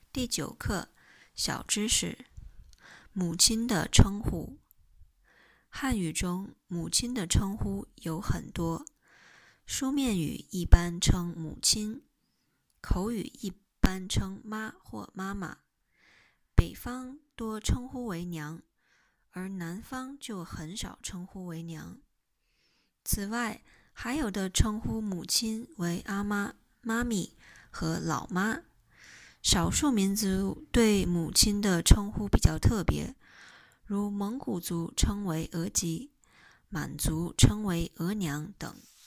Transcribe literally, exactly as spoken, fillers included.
第九课小知识：母亲的称呼。汉语中母亲的称呼有很多，书面语一般称母亲，口语一般称妈或妈妈。北方多称呼为娘，而南方就很少称呼为娘。此外，还有的称呼母亲为阿妈、妈咪和老妈。少数民族对母亲的称呼比较特别，如蒙古族称为额吉，满族称为额娘等。